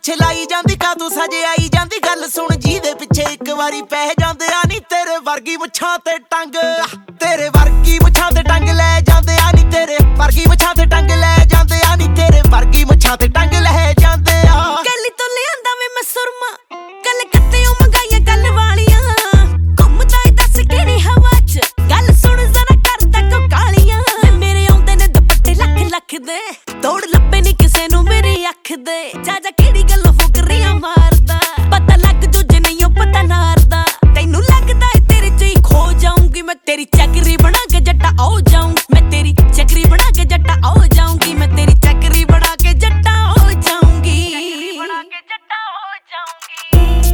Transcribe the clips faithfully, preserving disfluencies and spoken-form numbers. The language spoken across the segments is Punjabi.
ਪਿੱਛੇ ਲਾਈ ਜਾਂਦੀ ਕਾ ਤੂੰ ਸਜੇ ਆਈ ਜਾਂਦੀ ਗੱਲ ਸੁਣ ਜੀ ਦੇ ਪਿੱਛੇ ਇੱਕ ਵਾਰੀ ਪੈ ਜਾਂਦੇ ਆ ਨੀ ਤੇਰੇ ਵਰਗੀ ਮੁੱਛਾਂ ਤੇ ਟੰਗ ਤੇਰੇ ਵਰਗੀ ਮੁੱਛਾਂ ਤੇ ਟੰਗ ਲੈ ਜਾਂਦੇ ਆ ਨੀ ਤੇਰੇ ਵਰਗੀ ਮੁੱਛਾਂ ਤੇ ਟੰਗ ਲੈ ਜਾਂਦੇ ਆ ਨੀ ਤੇਰੇ ਵਰਗੀ ਮੁੱਛਾਂ ਤੇ ਟੰਗ ਲੈ ਜਾਂਦੇ ਆ ਕੱਲੀ ਤੋਂ ਲਿਆਂਦਾ ਵੇ ਮੈਂ ਸੁਰਮਾ ਕੱਲ ਕੱਤਿਓ ਮੰਗਾਈਆਂ ਗੱਲ ਵਾਲੀਆਂ ਘੁੰਮਦਾ ਏ ਦੱਸ ਕਿਹੜੀ ਹਵਾ ਚ ਗੱਲ ਸੁਣ ਜ਼ਰਾ ਕਰਦਾ ਕੋ ਕਾਲੀਆਂ ਮੇਰੇ ਆਉਂਦੇ ਨੇ ਦੁਪੱਟੇ ਲੱਖ ਲੱਖ ਦੇ ਤੋੜ ਲੱਭੇ ਨੀ ਕਿਸੇ ਨੂੰ ਮੇਰੀ ਅੱਖ ਦੇ ਜਾ ਜਾ ਕਿਹੜੀ ਗੱਲੋਂ ਫੁਕਰੀਆਂ ਮਾਰਦਾ ਪਤਾ ਲੱਗ ਜੂ ਜੇ ਨਹੀਂ ਉਹ ਪਤਾ ਨਾਰਦਾ ਤੈਨੂੰ ਲੱਗਦਾ ਏ ਤੇਰੇ ਚ ਹੀ ਖੋ ਜਾਊਂਗੀ ਮੈਂ ਤੇਰੀ ਚੱਕਰੀ ਬਣਾ ਕੇ ਜੱਟਾ ਆਉ ਜਾਊਂ ਮੈਂ ਤੇਰੀ ਚੱਕਰੀ ਬਣਾ ਕੇ ਜੱਟਾ ਆਉ ਜਾਊਂਗੀ ਮੈਂ ਤੇਰੀ ਚੱਕਰੀ ਬਣਾ ਕੇ ਜੱਟਾ ਆਉ ਜਾਊਂਗੀ ਬਣਾ ਕੇ ਜੱਟਾ ਆਉ ਜਾਊਂਗੀ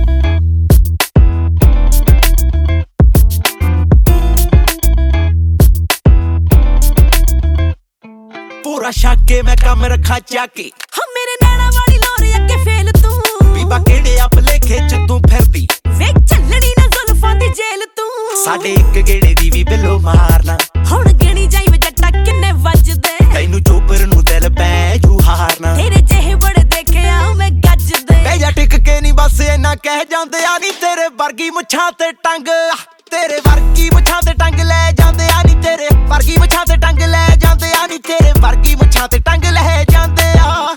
ਪੂਰਾ ਸ਼ੱਕੇ ਮੈਂ ਕੰਮ ਰੱਖਾ ਚਾਕੇ ਹਾਂ ਮੇਰੇ ਨੈਣਾ ਵਾਲੀ ਲੋਰ ਅੱਗੇ ਫੇਲ ਤੂੰ ਬੀਬਾ ਕਿਹੜੇ ਆ ਭਲੇਖੇ ਚ ਤੂੰ ਫਿਰਦੀ ਵੇਖ ਚੱਲਣੀ ਨਾ ਜ਼ੁਲਫਾਂ ਦੀ ਜੇਲ ਤੂੰ ਸਾਡੇ ਇੱਕ ਗੇੜੇ ਦੀ ਵੀ ਬਿੱਲੋ ਮਾਰਨਾ ਹੁਣ ਗਿਣੀ ਜਾਈ ਵੇ ਜੱਟਾ ਕਿੰਨੇ ਵੱਜਦੇ ਤੈਨੂੰ ਚੋਪਰ ਨੂੰ ਦਿਲ ਪੈ ਜੂ ਹਾਰਨਾ ਤੇਰੇ ਜਿਹੇ ਬੜੇ ਦੇਖਿਆ ਮੈਂ ਗੱਜਦੇ ਬਹਿ ਜਾ ਟਿਕ ਕੇ ਨੀ ਬਸ ਇੰਨਾ ਕਹਿ ਜਾਂਦੇ ਆ ਨੀ ਤੇਰੇ ਵਰਗੀ ਮੁੱਛਾਂ ਤੇ ਟੰਗ ਤੇਰੇ ਵਰਗੀ ਮੁੱਛਾਂ ਤੇ ਟੰਗ ਲੈ ਜਾਂਦੇ ਆ ਨੀ ਤੇਰੇ ਵਰਗੀ ਮੁੱਛਾਂ ਤੇ ਟੰਗ ਲੈ ਜਾਂਦੇ ਆ ਨੀ ਤੇਰੇ ਵਰਗੀ ਮੁੱਛਾਂ ਤੇ ਟੰਗ ਲੈ ਜਾਂਦੇ ਆ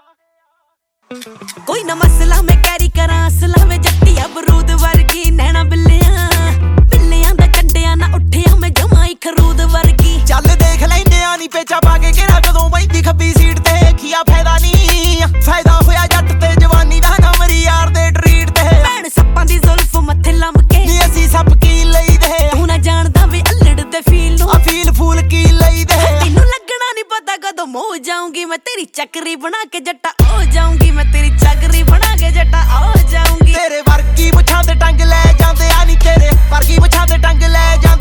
ਕੋਈ ਨਾ ਮਸਲਾ ਮੈਂ ਕੈਰੀ ਕਰਾਂ ਅਸਲਾ ਵੇ ਜੱਟੀਆ ਬਰੂਦ ਵਰਗੀ ਨੈਣਾ ਬਿੱਲਿਆਂ ਬਿੱਲਿਆਂ ਦਾ ਕੰਡਿਆਂ ਨਾ ਉੱਠਿਆ ਮੈਂ ਜਮਾਈ ਖਰੂਦ ਵਰਗੀ ਚੱਲ ਦੇਖ ਲੈਂਦੇ ਆ ਨੀ ਪੇਚਾ ਪਾ ਕੇ ਕਿਹੜਾ ਕਦੋਂ ਬੈਠੀ ਖੱਬੀ ਸੀਟ ਤੇ ਖੀਆ ਫਾਇਦਾ ਨੀ ਫਾਇਦਾ ਹੋਇਆ ਜੱਟ ਤੇ ਜਵਾਨੀ ਦਾ ਨਾ ਮਰੀ ਯਾਰ ਦੇ ਟਰੀਟ ਤੇ ਭੈਣ ਸੱਪਾਂ ਦੀ ਜ਼ੁਲਫ ਮੱਥੇ ਲੰਮ ਕੇ ਨੀ ਅਸੀਂ ਸੱਪ ਕੀ ਲਈਦੇ ਤੂੰ ਨਾ ਜਾਣਦਾ ਵੇ ਅਲੜ ਦੇ ਫੀਲ ਨੂੰ ਆ ਫੀਲ ਫੂਲ ਕੀ ਲਈਦੇ ਤੈਨੂੰ ਲੱਗਣਾ ਨੀ ਪਤਾ ਕਦੋਂ ਮੋ ਜਾਊਂਗੀ ਮੈਂ ਤੇਰੀ ਚੱਕਰੀ ਬਣਾ ਕੇ ਜੱਟਾ ਹੋ ਜਾਊਂਗੀ ਮੈਂ ਤੇਰੀ ਚੱਕਰੀ ਬਣਾ ਕੇ ਜੱਟਾ ਹੋ ਜਾਊਂਗੀ ਤੇਰੇ ਵਰਗੀ ਮੁੱਛਾਂ ਤੇ ਟੰਗ ਲੈ ਜਾਂਦੇ ਆ ਨੀ ਤੇਰੇ ਵਰਗੀ ਮੁੱਛਾਂ ਤੇ ਟੰਗ ਲੈ ਜਾਂਦੇ